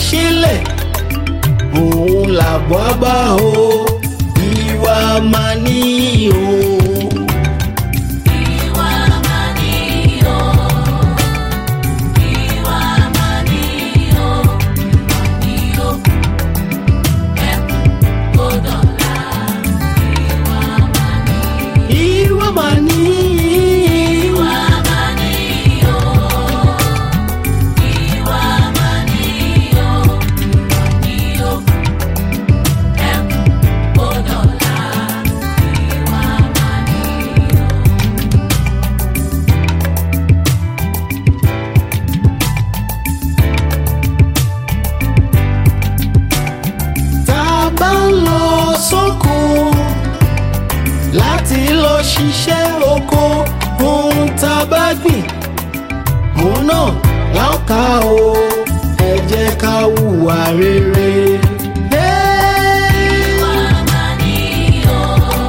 ṣílẹ̀ òun làbọ̀ bá o ìwà máa ní o. Ìwà máa ní o. Ìwà máa ní o. Ní o. Ẹkún kò dọ̀la. Ìwà máa ní. Ìwà máa ní. Ìwà máa ní o. Ìwà máa ní o. Ní o. Ẹkún kò dọ̀la. Ìwà máa ní o. Tá a bá ń lọ sóko láti lọ ṣiṣẹ́ oko ohun tá a bá gbìn òun náà láǹkà o ẹ jẹ́ ká hùwà rere. Ìwà máa ní o.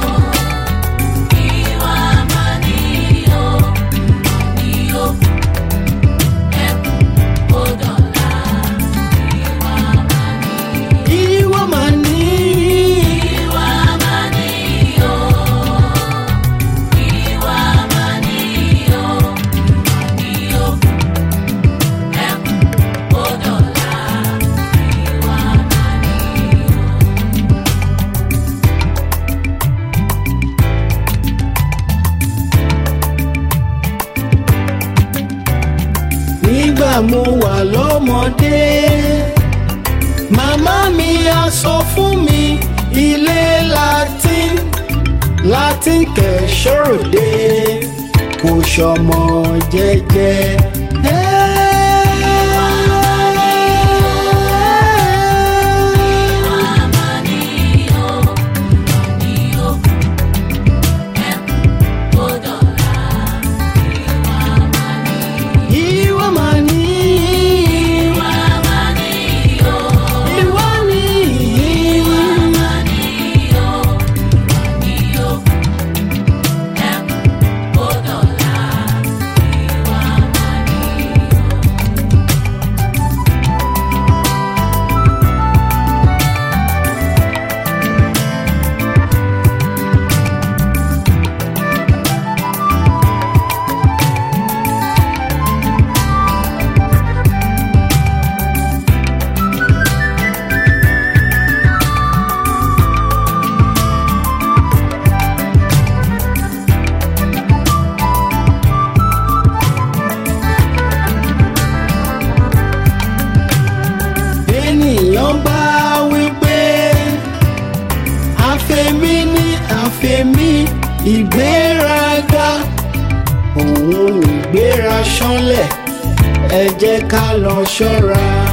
Ìwà máa ní o. Ní o. Ẹkún kò dọ̀la. Ìwà máa ní. Ìwà máa ní. Ìwà máa ní o. Ìwà máa ní o. Ní o. Ẹkún kò dọ̀la. Ìwà máa ní o. Nígbà mo wà lọ́mọdé màmá mi á sọ fún mi ilé Latin kẹ̀sọ́rọ̀dé kò ṣọmọ jẹ́jẹ́. Ìwà máa ní o. Ní o. Ẹkún kò dọ̀la. Ìwà máa ní. Ìwà máa ní. Ìwà máa ní o. Ìwà ní. Ìwà máa ní o. Ní o. Ẹkún kò dọ̀la. Ìwà máa ní o. Ènìyàn bá wí pé àfẹ́mí ní àfẹ́mí ìgbéraga òun ìgbéra ṣánlẹ̀ ẹ jẹ́ ká lọ ṣọ́ra.